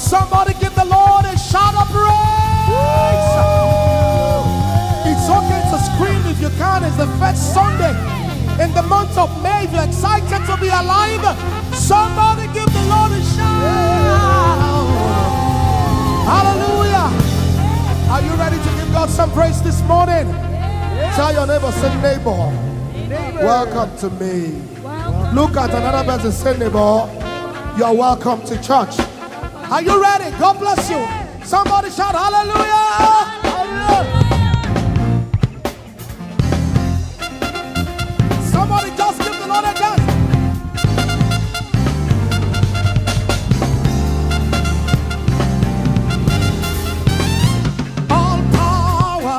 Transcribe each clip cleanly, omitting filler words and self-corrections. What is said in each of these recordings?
Somebody give the Lord a shout of praise. It's okay to scream if you can. It's the first Sunday in the month of May. If you're excited to be alive, somebody give the Lord a shout. Hallelujah. Are you ready to give God some praise this morning? Tell your neighbor, say neighbor, welcome to me. Look at another person, say neighbor, you're welcome to church. Are you ready? God bless you. Somebody shout hallelujah. Somebody just give the Lord a dance. All power,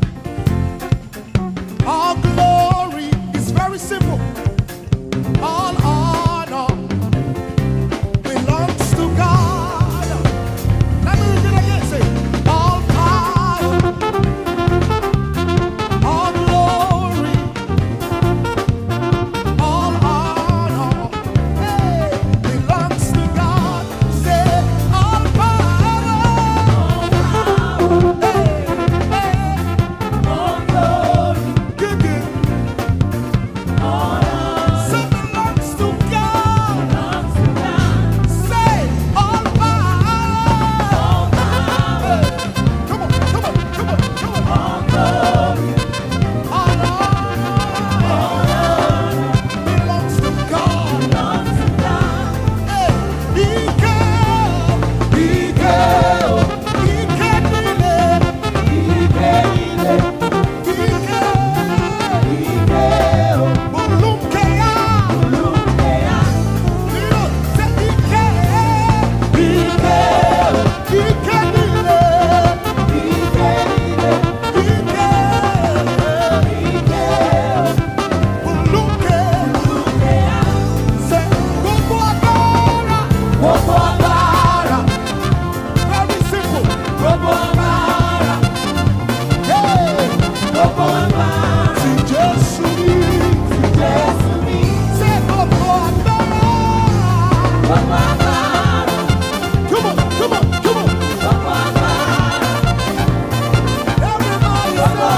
all glory is very simple. All honor belongs to God. Let me repeat again. Say, all power, all glory, all honor, belongs to God. Say, all power, all glory, say belongs to God. Say, all power, come on, come on, come on, come on. All honor belongs to God. Hey, very simple. Si Jésus say gbogbo agbára. Come on, come on, come on. Everybody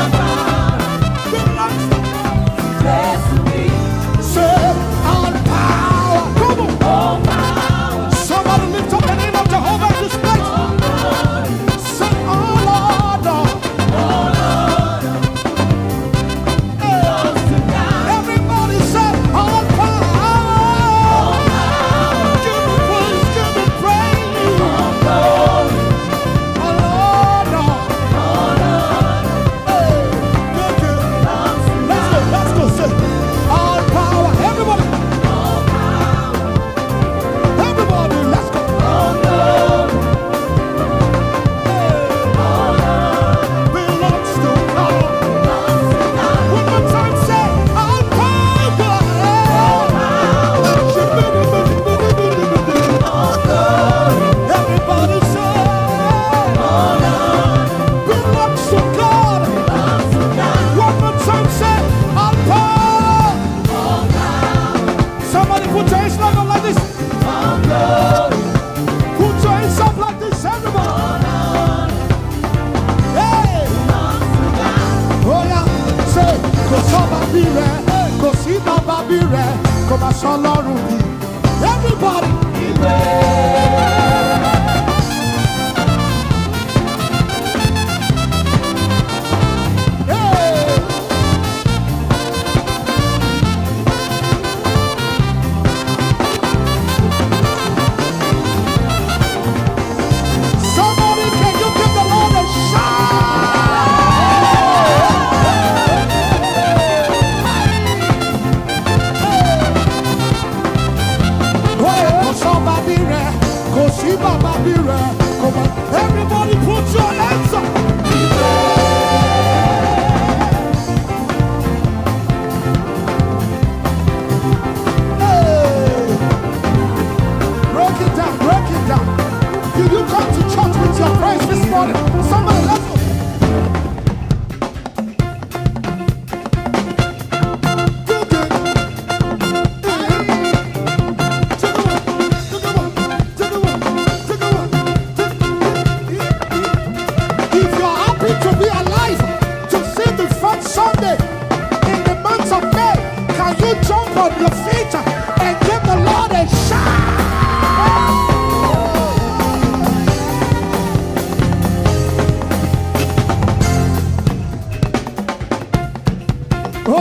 say all power. Come on. Somebody lift up the name of Jehovah in this place. Say all honor. Everybody say all power. Give me praise, give me praise. All honor. Let's go, say all power. Everybody, let's go. Belongs to God. One more time, say all power. Everybody say belongs to God. One more time, say all power. Somebody put your hands up like this. Put your hands up like this, everybody. Hey. Oh yeah, say, kò sọ́ba bí rẹ̀, kò sí bàbá bí rẹ̀, kò má sọ lọ́rùn bí. Everybody. Hey. Somebody, can you give the Lord a Everybody put your hands up. Hey. Break it down, break it down. Did you come to church with your friends this morning? Somebody, let's go.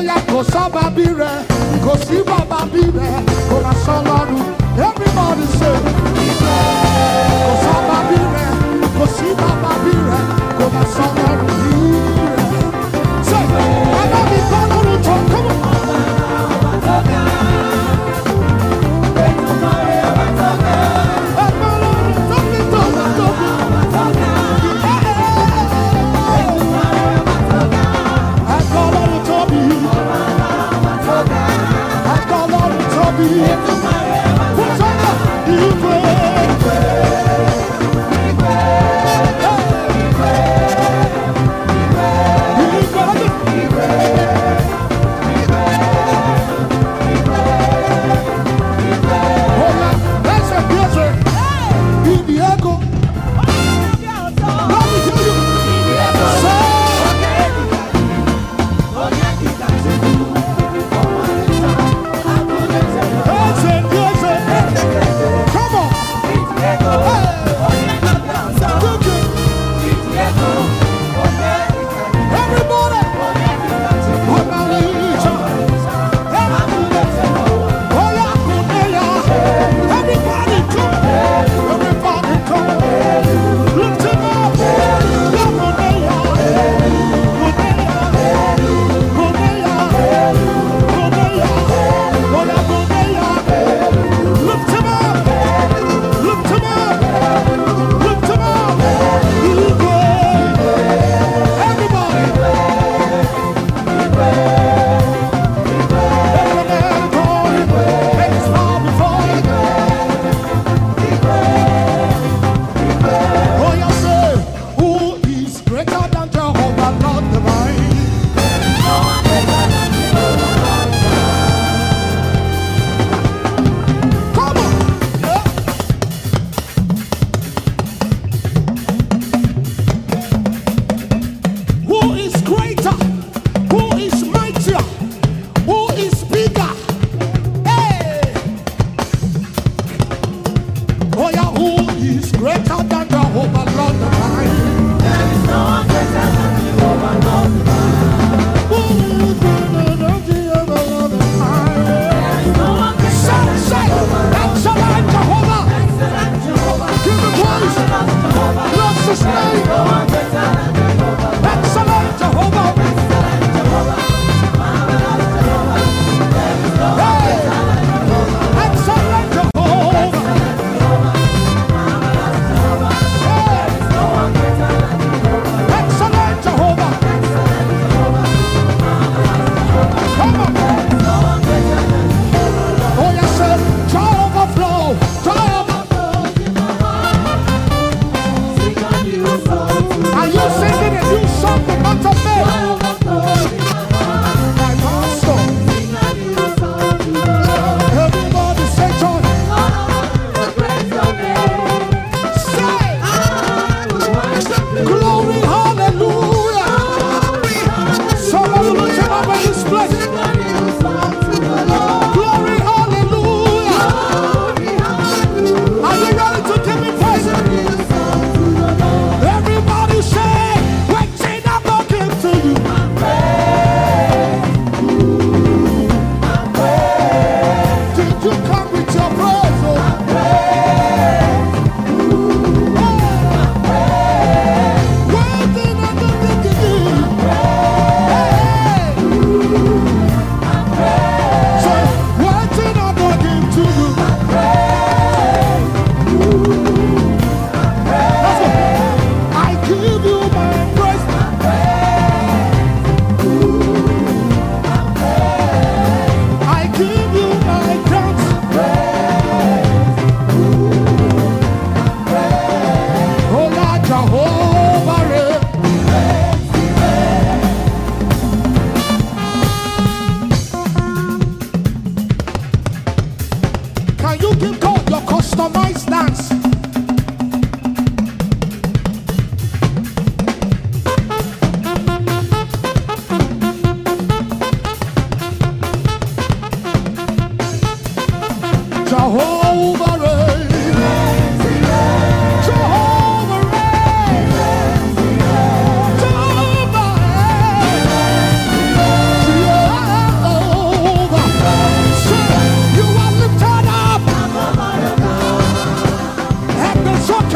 Oya kò sábà bí rẹ̀, kò sí bàbá bí rẹ̀, kò má sọ lọ́rùn. Everybody say. Kò sábà bí rẹ̀, kò sí bàbá bí rẹ̀, kò má sọ lọ́rùn bí rẹ̀. Say, bàbá mi kọ́ lọ́rùn tó, come on. It's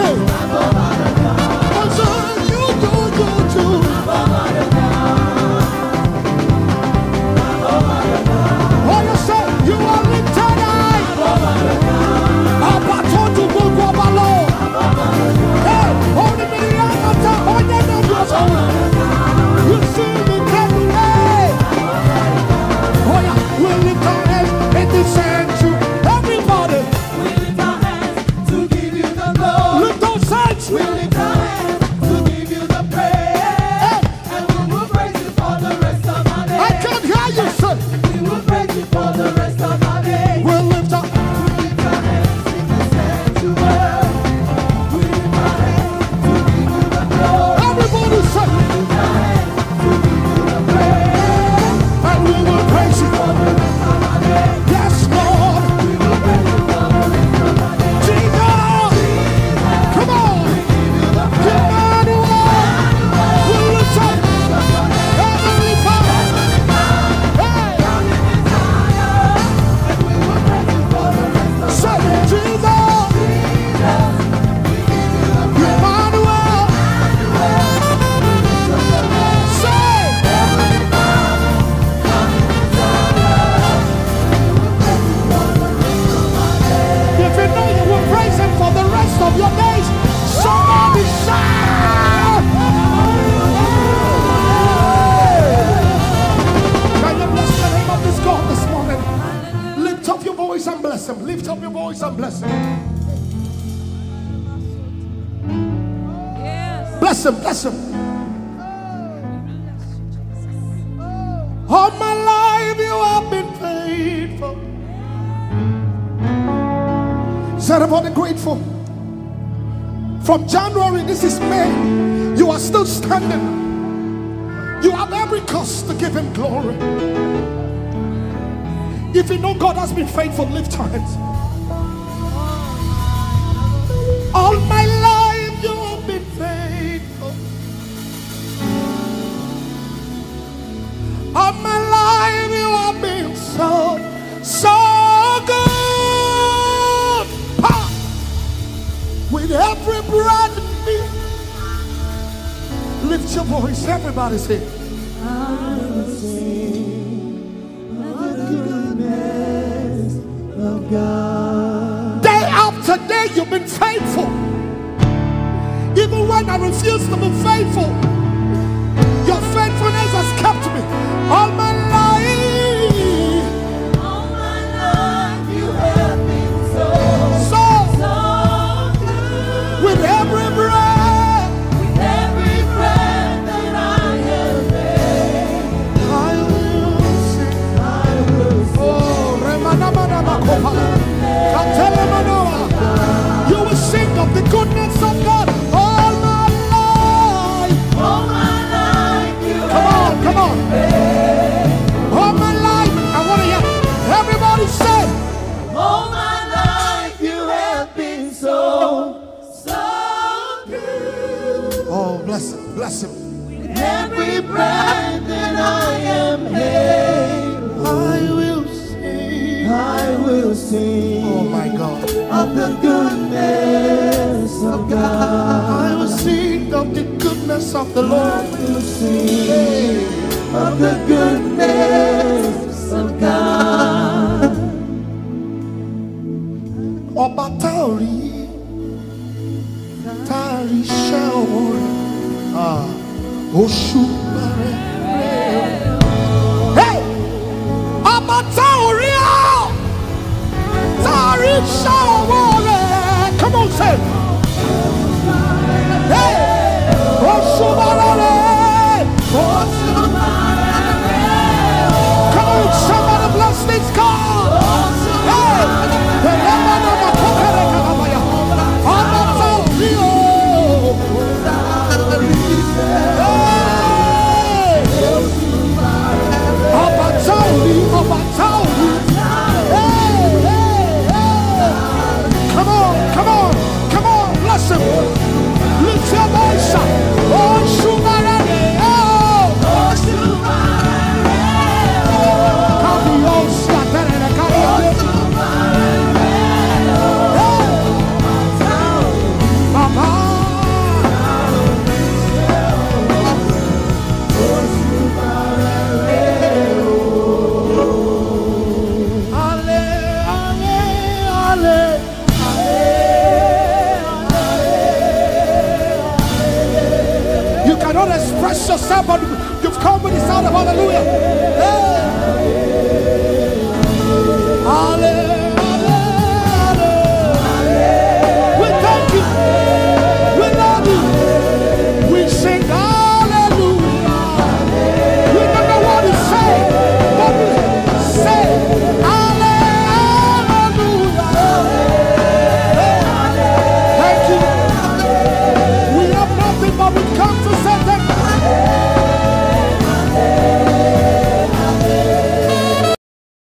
Bless him. All my life you have been faithful. Is everybody grateful? From January, this is May, you are still standing. You have every cause to give him glory. If you know God has been faithful, lift your hands. All my life you have been faithful. All my life you have been so good. Ha! With every breath in me, lift your voice, everybody say, I will sing of the goodness of God. Day after day you've been faithful. Even when I refuse to be faithful, your faithfulness has kept me all my life. All my life you have been so good. With every breath, with every breath that I have made, I will sing. I will sing. Oh, you will sing of the goodness of God all my life. All my life you Come on, come on. All my life, I want to hear everybody say, all my life you have been so good. oh, bless him, bless him. With every breath that I am able, I will sing Oh my God. of the goodness of God. I will sing of the goodness of the I Lord. will sing of the goodness of God. Ọba Taori, Taori Shaori, Oshubare. Hey, Ọba Taori, Taori Shaori. Come on, say. Hey, Oshubare. Come on, somebody bless this God. Hey, the Lord of the Conqueror, Ọba Taori, Ọba Taori, Ọba Taori. Hey, hey, hey. Come on, come on, come on. bless yourself, but you've come with the sound of hallelujah. Hey. Hallelujah.